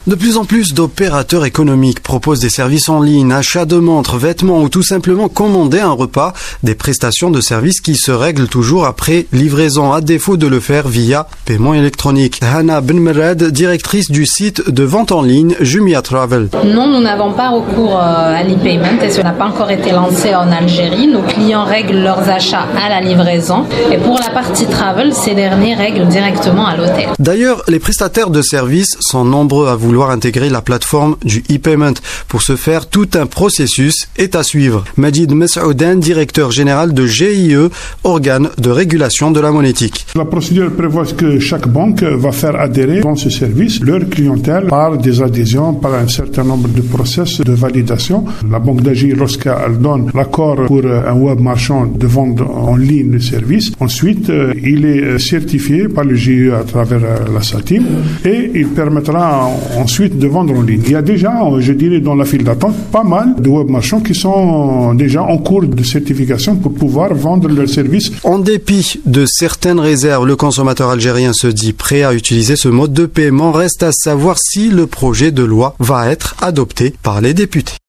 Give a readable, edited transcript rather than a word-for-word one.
De plus en plus d'opérateurs économiques proposent des services en ligne, achat de montres, vêtements ou tout simplement commander un repas, des prestations de services qui se règlent toujours après livraison, à défaut de le faire via paiement électronique. Hana Benmerad, directrice du site de vente en ligne Jumia Travel. Non, nous n'avons pas recours à l'e-payment et ça n'a pas encore été lancé en Algérie. Nos clients règlent leurs achats à la livraison et pour la partie travel, ces derniers règlent directement à l'hôtel. D'ailleurs, les prestataires de services sont nombreux à vouloir intégrer la plateforme du e-payment. Pour ce faire, tout un processus est à suivre. Majid Messaoudan, directeur général de GIE, organe de régulation de la monétique. La procédure prévoit que chaque banque va faire adhérer dans ce service leur clientèle par des adhésions, par un certain nombre de process de validation. La banque d'Agir, lorsqu'elle donne l'accord pour un web marchand de vendre en ligne le service, ensuite il est certifié par le GIE à travers la SATIM et il permettra ensuite de vendre en ligne. Il y a déjà, je dirais, dans la file d'attente, pas mal de web marchands qui sont déjà en cours de certification pour pouvoir vendre leurs services. En dépit de certaines réserves, le consommateur algérien se dit prêt à utiliser ce mode de paiement. Reste à savoir si le projet de loi va être adopté par les députés.